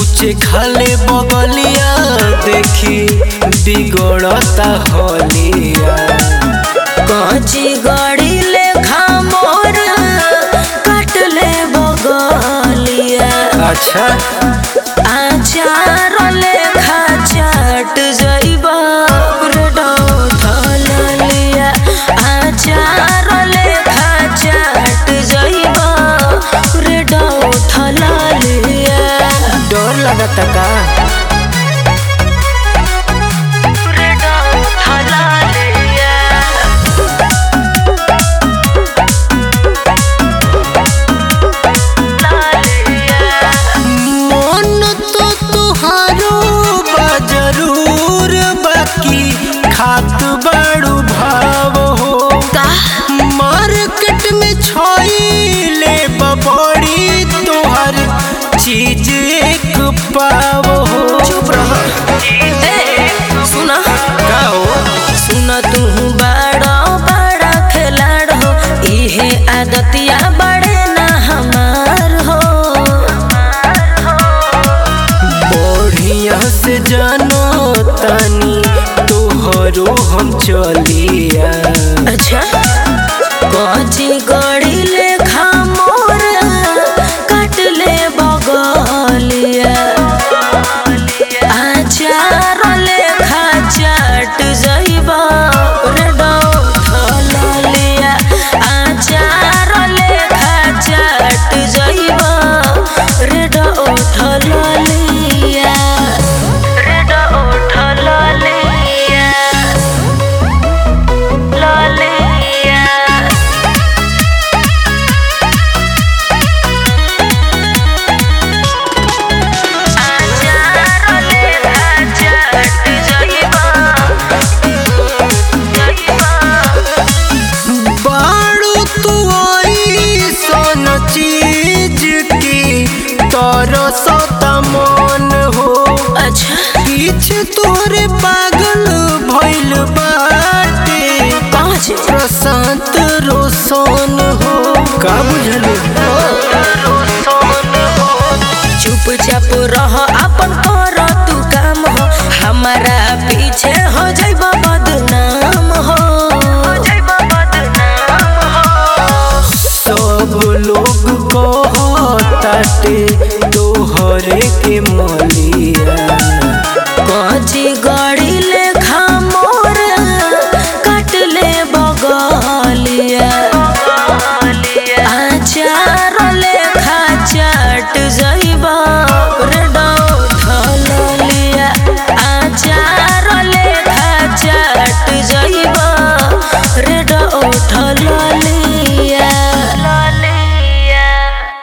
ऊंचे खाले बगलिया देखी बिगड़ता होलिया। कांची गाड़ी ले खामोर काट ले बगलिया। अच्छा आचार ले खा चाट जाइबा ब्रेड उठल लिया। आचार ले खा चाट जाइबा ब्रेड उठल लिया। डर लगता का? ब्रेड उठल लिया। मन तो तुहारो बा जरूर बाकी खात बड़ू भाव हो। मार्केट में छोइले बबड़ी तोहर चीज एक पाव हो। चुप रह। सुना का हो? सुना तू बड़ा बड़ा खिलाड़ हो। इहे आदतिया बड़े ना हमार हो। बढ़िया से जानो तानी तोहरो हम चलिया। अच्छा कांची गड़ी ले खामोर काट ले बगलिया। आचार ले खा चाट जाइबा ब्रेड उठल लिया। आचार ले खा चाट जाइबा ब्रेड उठल लिया। ब्रेड उठल लिया। लिया। आचार ले खा चाट जाइबा बाड़ू तू ऐसन चीज की तरसता मन हो। अच्छा पीछे तोरे पागल भइल बाटे पाँच प्रशांत रोशन हो। का बुझलू? चुपचाप रह अपन कर तू काम हो। हमारा पीछे हो जाइबा बदनाम हो। सब लोग कहताटे तोहरे के मलिया।